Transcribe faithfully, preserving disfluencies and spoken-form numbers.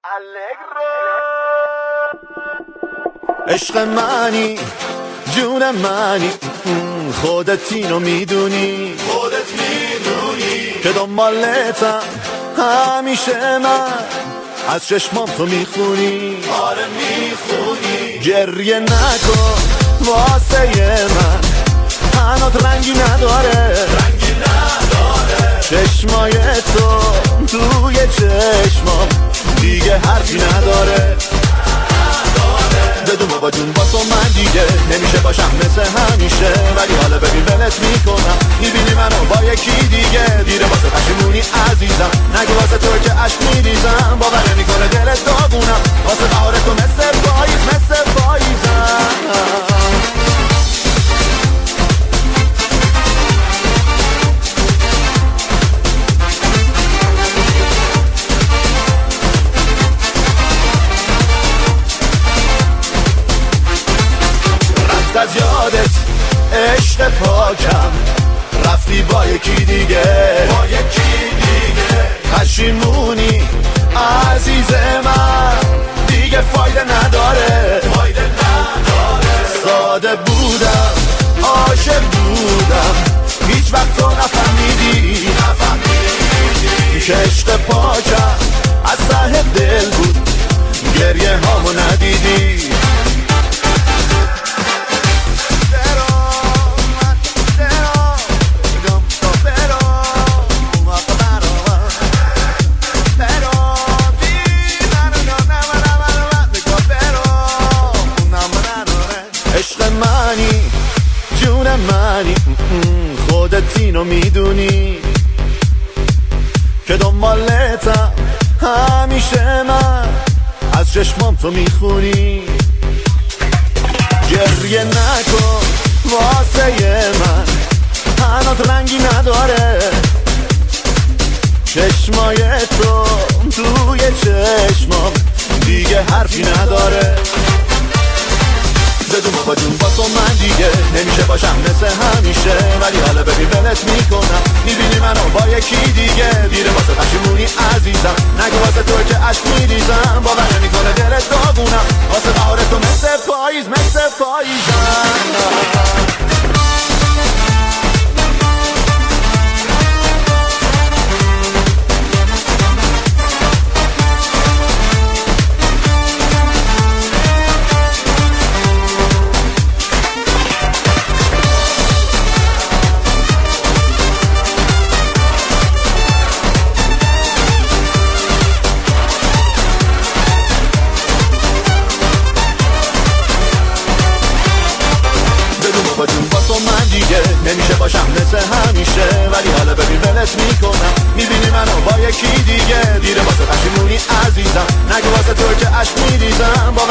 عشق منی جون منی خودت اینو میدونی خودت میدونی که دنبالتم همیشه من از چشمام تو میخونی آره میخونی گریه نکن واسه من هنوز رنگی نداره رنگی نداره چشمای تو توی چشمام دیگه حرفی نداره بدون بابا جون با تو من دیگه نمیشه باشم مثل همیشه ولی حالا ببین ولت میکنم میبینی منو با یکی دیگه دیره واسه پشیمونی عزیزم نگو واسه تو که عشق میریزم باور نمیکنه دلت داغونم واسه بهار تو مثل پاییز مثل پاییزم از یادت عشق پاکم رفتی با یکی دیگه با یکی دیگه پشیمونی عزیز من دیگه فایده نداره فایده نداره ساده بودم عاشق بودم هیچ وقت تو نفهمیدی نفهمیدی که عشق پاکم از ته دل بود گریه هامو ندیدی منی خودت اینو میدونی که دنبالتم همیشه من از چشمام تو میخونی گریه نکن واسه من هنوز رنگی نداره چشمای تو توی چشمام دیگه حرفی نداره بدون بابا جون با تو من دیگه نمیشه باشم مثل همیشه ولی حالا ببین ولت میکنم میبینی منو با یکی دیگه دیره واسه پشیمونی عزیزم نگو واسه تو که عشق میریزم باور نمیکنه دلت داغونم واسه بهار تو مثل پاییز مثل پاییزم نمیشه باشم مثل همیشه ولی حالا ببین ولت میکنم میبینی منو با یکی دیگه دیره واسه پشیمونی عزیزم نگو واسه تو که عشق میریزم